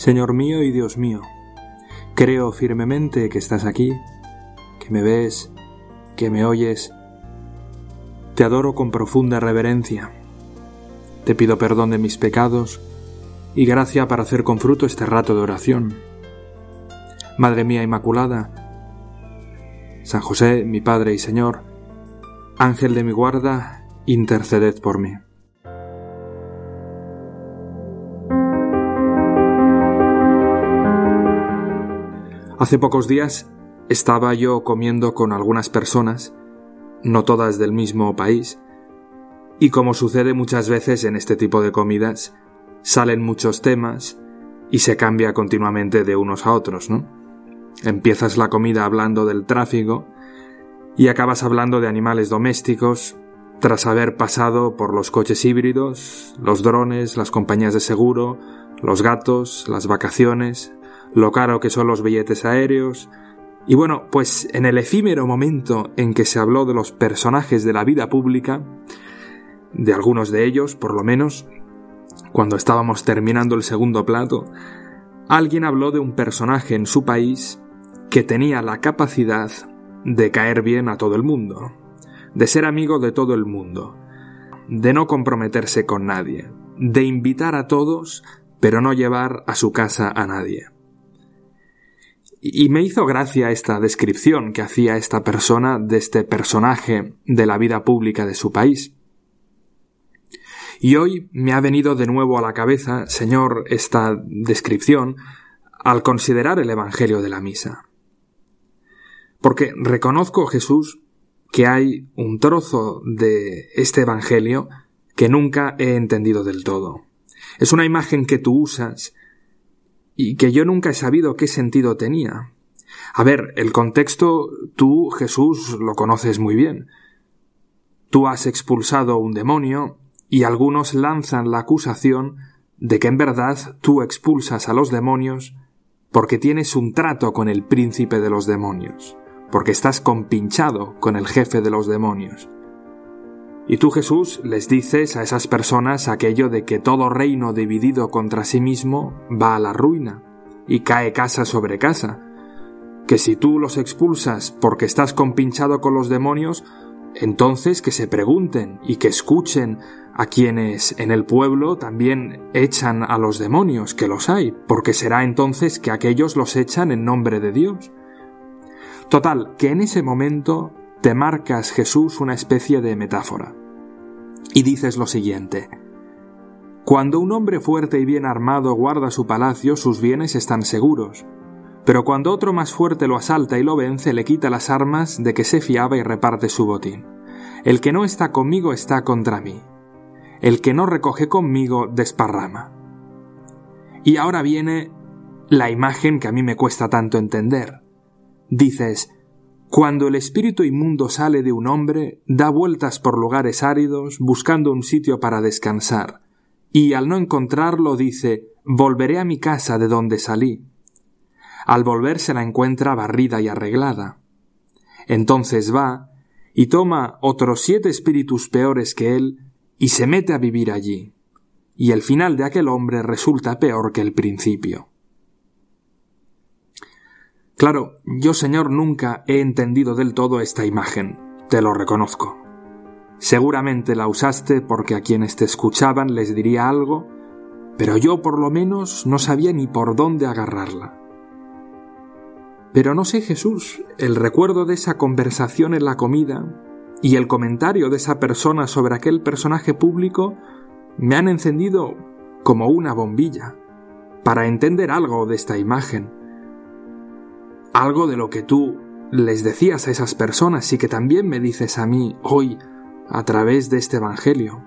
Señor mío y Dios mío, creo firmemente que estás aquí, que me ves, que me oyes. Te adoro con profunda reverencia. Te pido perdón de mis pecados y gracia para hacer con fruto este rato de oración. Madre mía Inmaculada, San José, mi Padre y Señor, Ángel de mi guarda, interceded por mí. Hace pocos días estaba yo comiendo con algunas personas, no todas del mismo país, y como sucede muchas veces en este tipo de comidas, salen muchos temas y se cambia continuamente de unos a otros, ¿no? Empiezas la comida hablando del tráfico y acabas hablando de animales domésticos, tras haber pasado por los coches híbridos, los drones, las compañías de seguro, los gatos, las vacaciones, lo caro que son los billetes aéreos. Y bueno, pues en el efímero momento en que se habló de los personajes de la vida pública, de algunos de ellos, por lo menos, cuando estábamos terminando el segundo plato, alguien habló de un personaje en su país que tenía la capacidad de caer bien a todo el mundo, de ser amigo de todo el mundo, de no comprometerse con nadie, de invitar a todos, pero no llevar a su casa a nadie. Y me hizo gracia esta descripción que hacía esta persona de este personaje de la vida pública de su país. Y hoy me ha venido de nuevo a la cabeza, Señor, esta descripción al considerar el Evangelio de la Misa. Porque reconozco, Jesús, que hay un trozo de este Evangelio que nunca he entendido del todo. Es una imagen que tú usas y que yo nunca he sabido qué sentido tenía. A ver, el contexto tú, Jesús, lo conoces muy bien. Tú has expulsado un demonio y algunos lanzan la acusación de que en verdad tú expulsas a los demonios porque tienes un trato con el príncipe de los demonios, porque estás compinchado con el jefe de los demonios. Y tú, Jesús, les dices a esas personas aquello de que todo reino dividido contra sí mismo va a la ruina y cae casa sobre casa, que si tú los expulsas porque estás compinchado con los demonios, entonces que se pregunten y que escuchen a quienes en el pueblo también echan a los demonios, que los hay, porque será entonces que aquellos los echan en nombre de Dios. Total, que en ese momento te marcas, Jesús, una especie de metáfora. Y dices lo siguiente: cuando un hombre fuerte y bien armado guarda su palacio, sus bienes están seguros. Pero cuando otro más fuerte lo asalta y lo vence, le quita las armas de que se fiaba y reparte su botín. El que no está conmigo está contra mí. El que no recoge conmigo desparrama. Y ahora viene la imagen que a mí me cuesta tanto entender. Dices: cuando el espíritu inmundo sale de un hombre, da vueltas por lugares áridos, buscando un sitio para descansar, y al no encontrarlo dice: volveré a mi casa de donde salí. Al volver se la encuentra barrida y arreglada. Entonces va y toma otros 7 espíritus peores que él y se mete a vivir allí, y el final de aquel hombre resulta peor que el principio. Claro, yo, Señor, nunca he entendido del todo esta imagen, te lo reconozco. Seguramente la usaste porque a quienes te escuchaban les diría algo, pero yo por lo menos no sabía ni por dónde agarrarla. Pero no sé, Jesús, el recuerdo de esa conversación en la comida y el comentario de esa persona sobre aquel personaje público me han encendido como una bombilla para entender algo de esta imagen. Algo de lo que tú les decías a esas personas y que también me dices a mí hoy a través de este Evangelio.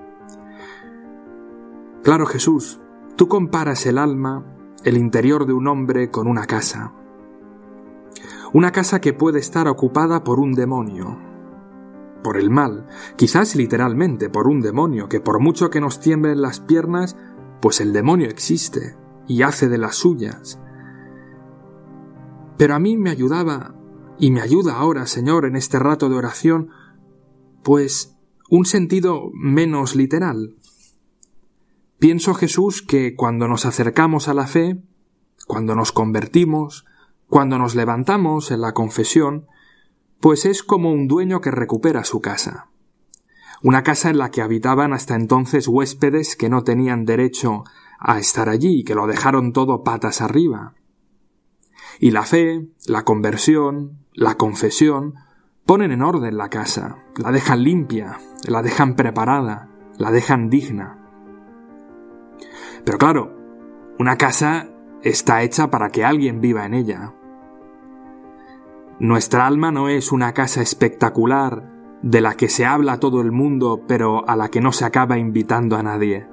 Claro, Jesús, tú comparas el alma, el interior de un hombre con una casa. Una casa que puede estar ocupada por un demonio, por el mal, quizás literalmente por un demonio, que por mucho que nos tiemblen las piernas, pues el demonio existe y hace de las suyas. Pero a mí me ayudaba, y me ayuda ahora, Señor, en este rato de oración, pues un sentido menos literal. Pienso, Jesús, que cuando nos acercamos a la fe, cuando nos convertimos, cuando nos levantamos en la confesión, pues es como un dueño que recupera su casa. Una casa en la que habitaban hasta entonces huéspedes que no tenían derecho a estar allí y que lo dejaron todo patas arriba. Y la fe, la conversión, la confesión, ponen en orden la casa, la dejan limpia, la dejan preparada, la dejan digna. Pero claro, una casa está hecha para que alguien viva en ella. Nuestra alma no es una casa espectacular de la que se habla todo el mundo, pero a la que no se acaba invitando a nadie.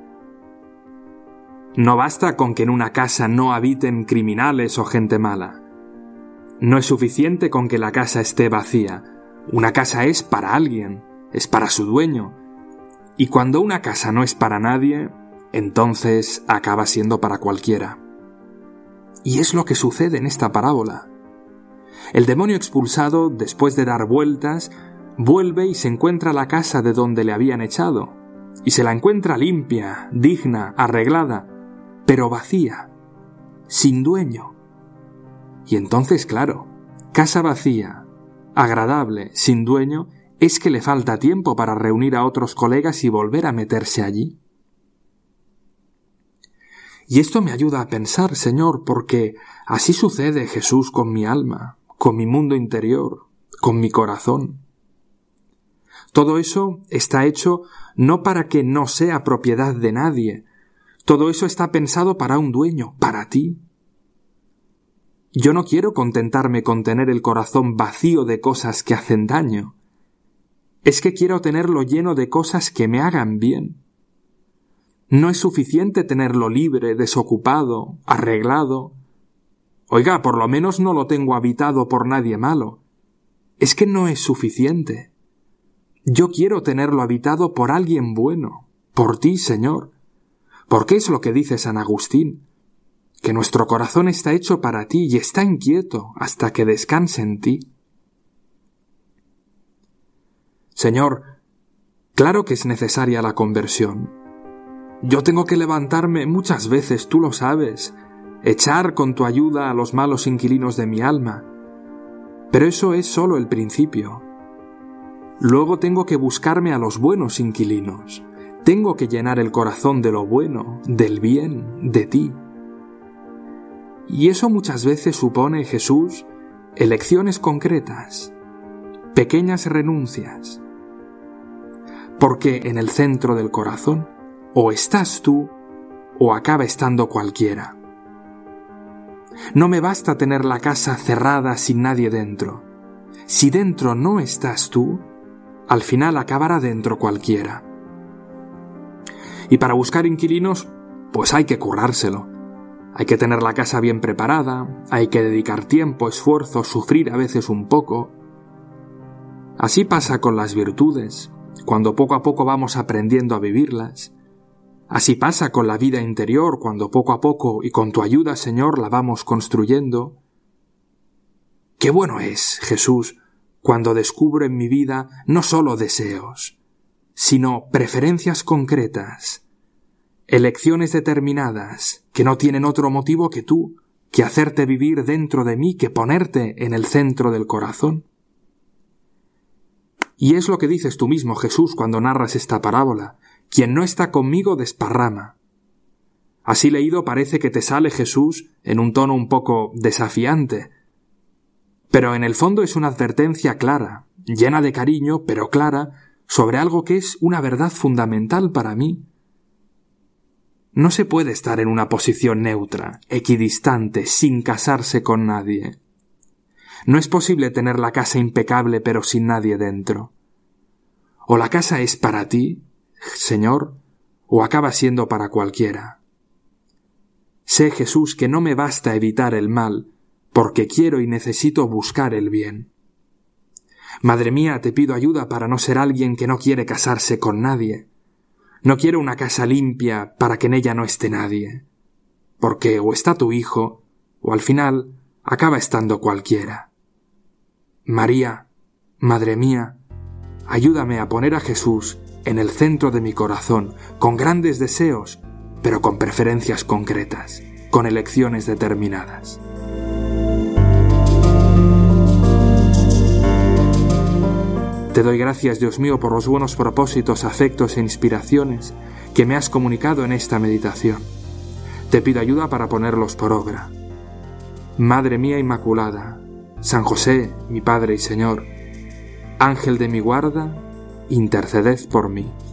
No basta con que en una casa no habiten criminales o gente mala. No es suficiente con que la casa esté vacía. Una casa es para alguien, es para su dueño. Y cuando una casa no es para nadie, entonces acaba siendo para cualquiera. Y es lo que sucede en esta parábola. El demonio expulsado, después de dar vueltas, vuelve y se encuentra la casa de donde le habían echado, y se la encuentra limpia, digna, arreglada, pero vacía, sin dueño. Y entonces, claro, casa vacía, agradable, sin dueño, es que le falta tiempo para reunir a otros colegas y volver a meterse allí. Y esto me ayuda a pensar, Señor, porque así sucede, Jesús, con mi alma, con mi mundo interior, con mi corazón. Todo eso está hecho no para que no sea propiedad de nadie. Todo eso está pensado para un dueño, para ti. Yo no quiero contentarme con tener el corazón vacío de cosas que hacen daño. Es que quiero tenerlo lleno de cosas que me hagan bien. No es suficiente tenerlo libre, desocupado, arreglado. Oiga, por lo menos no lo tengo habitado por nadie malo. Es que no es suficiente. Yo quiero tenerlo habitado por alguien bueno, por ti, Señor. Porque es lo que dice San Agustín, que nuestro corazón está hecho para ti y está inquieto hasta que descanse en ti. Señor, claro que es necesaria la conversión. Yo tengo que levantarme muchas veces, tú lo sabes, echar con tu ayuda a los malos inquilinos de mi alma. Pero eso es solo el principio. Luego tengo que buscarme a los buenos inquilinos. Tengo que llenar el corazón de lo bueno, del bien, de ti. Y eso muchas veces supone, Jesús, elecciones concretas, pequeñas renuncias. Porque en el centro del corazón, o estás tú, o acaba estando cualquiera. No me basta tener la casa cerrada sin nadie dentro. Si dentro no estás tú, al final acabará dentro cualquiera. Y para buscar inquilinos, pues hay que currárselo. Hay que tener la casa bien preparada, hay que dedicar tiempo, esfuerzo, sufrir a veces un poco. Así pasa con las virtudes, cuando poco a poco vamos aprendiendo a vivirlas. Así pasa con la vida interior, cuando poco a poco y con tu ayuda, Señor, la vamos construyendo. Qué bueno es, Jesús, cuando descubro en mi vida no solo deseos, sino preferencias concretas, elecciones determinadas que no tienen otro motivo que tú, que hacerte vivir dentro de mí, que ponerte en el centro del corazón. Y es lo que dices tú mismo, Jesús, cuando narras esta parábola. Quien no está conmigo desparrama. Así leído parece que te sale, Jesús, en un tono un poco desafiante. Pero en el fondo es una advertencia clara, llena de cariño, pero clara, sobre algo que es una verdad fundamental para mí. No se puede estar en una posición neutra, equidistante, sin casarse con nadie. No es posible tener la casa impecable pero sin nadie dentro. O la casa es para ti, Señor, o acaba siendo para cualquiera. Sé, Jesús, que no me basta evitar el mal, porque quiero y necesito buscar el bien. Madre mía, te pido ayuda para no ser alguien que no quiere casarse con nadie. No quiero una casa limpia para que en ella no esté nadie, porque o está tu hijo, o al final acaba estando cualquiera. María, Madre mía, ayúdame a poner a Jesús en el centro de mi corazón, con grandes deseos, pero con preferencias concretas. con elecciones determinadas. Te doy gracias, Dios mío, por los buenos propósitos, afectos e inspiraciones que me has comunicado en esta meditación. Te pido ayuda para ponerlos por obra. Madre mía Inmaculada, San José, mi Padre y Señor, Ángel de mi guarda, interceded por mí.